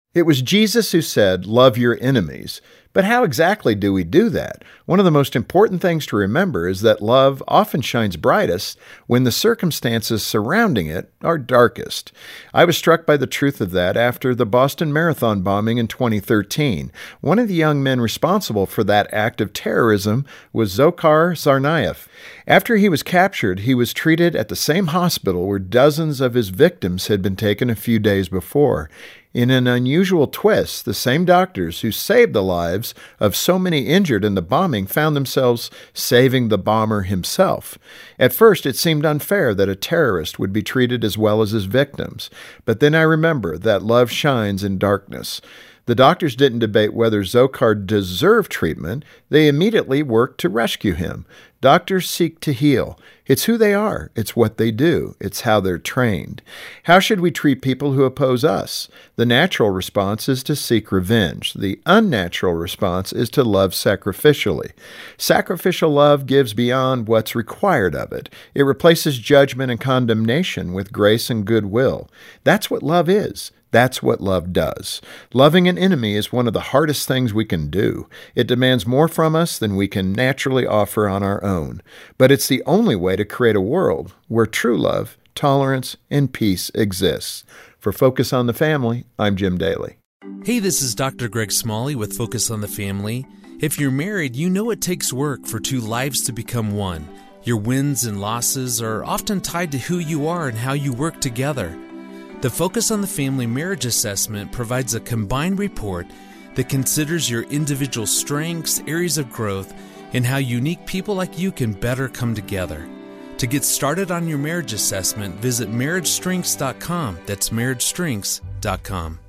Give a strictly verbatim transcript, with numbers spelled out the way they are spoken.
It was Jesus who said, "Love your enemies." But how exactly do we do that? One of the most important things to remember is that love often shines brightest when the circumstances surrounding it are darkest. I was struck by the truth of that after the Boston Marathon bombing in twenty thirteen. One of the young men responsible for that act of terrorism was Dzhokhar Tsarnaev. After he was captured, he was treated at the same hospital where dozens of his victims had been taken a few days before. In an unusual twist, the same doctors who saved the lives of so many injured in the bombing found themselves saving the bomber himself. At first, it seemed unfair that a terrorist would be treated as well as his victims. But then I remember that love shines in darkness. The doctors didn't debate whether Dzhokhar deserved treatment. They immediately worked to rescue him. Doctors seek to heal. It's who they are. It's what they do. It's how they're trained. How should we treat people who oppose us? The natural response is to seek revenge. The unnatural response is to love sacrificially. Sacrificial love gives beyond what's required of it. It replaces judgment and condemnation with grace and goodwill. That's what love is. That's what love does. Loving an enemy is one of the hardest things we can do. It demands more from us than we can naturally offer on our own. But it's the only way to create a world where true love, tolerance, and peace exists. For Focus on the Family, I'm Jim Daly. Hey, this is Doctor Greg Smalley with Focus on the Family. If you're married, you know it takes work for two lives to become one. Your wins and losses are often tied to who you are and how you work together. The Focus on the Family Marriage Assessment provides a combined report that considers your individual strengths, areas of growth, and how unique people like you can better come together. To get started on your marriage assessment, visit marriage strengths dot com. That's marriage strengths dot com.